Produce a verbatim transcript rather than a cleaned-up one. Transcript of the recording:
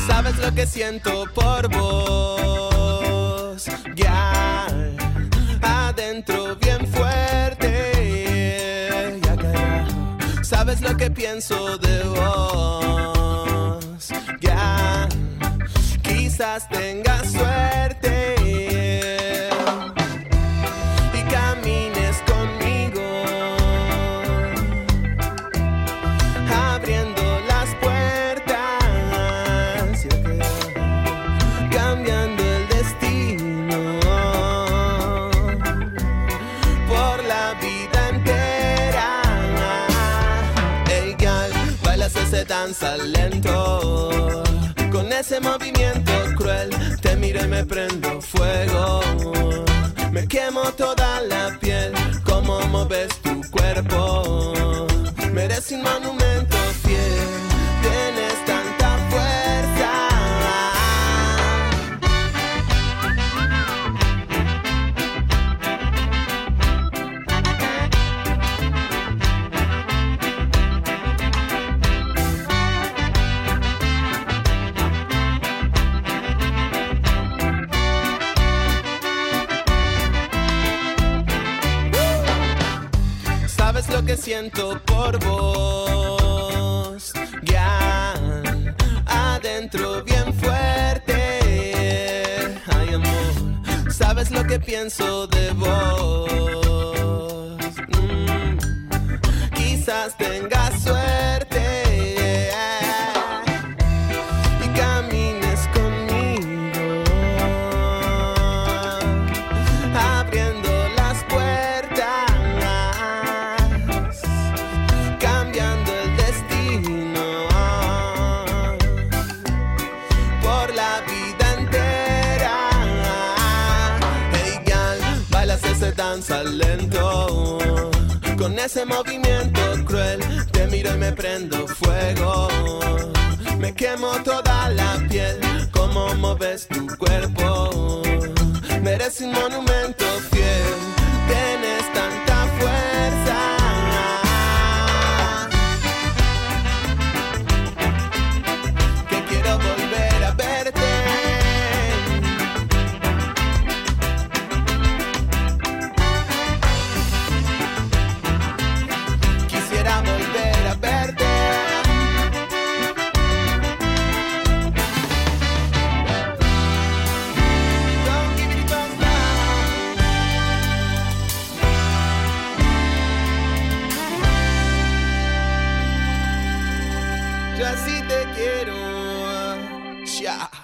Sabes lo que siento por vos, ya adentro bien fuerte, ya carajo. Sabes lo que pienso de vos, ya quizás tengas suerte y camines conmigo, abriendo las puertas, cambiando el destino por la vida entera. Hey girl, bailas ese danza lento, con ese movimiento cruel, te miro y me prendo fuego. Me quemo toda la piel, cómo moves tu cuerpo. Mereces un monumento fiel, tienes tanta fuerza. Sabes lo que siento por vos, ya adentro bien fuerte. Ay amor, sabes lo que pienso de vos. Mm, quizás tengas suerte y camines conmigo, abriendo las puertas, cambiando el destino por la vida entera. Hey girl, bailas ese danza lento, con ese movimiento cruel, te miro y me prendo fuego. Me quemo toda la piel, cómo moves tu cuerpo. Mereces un monumento fiel, tienes tanta fuerza. Volver a verte, quisiera volver a verte. Don't give it back now. Yo así te quiero. Yeah.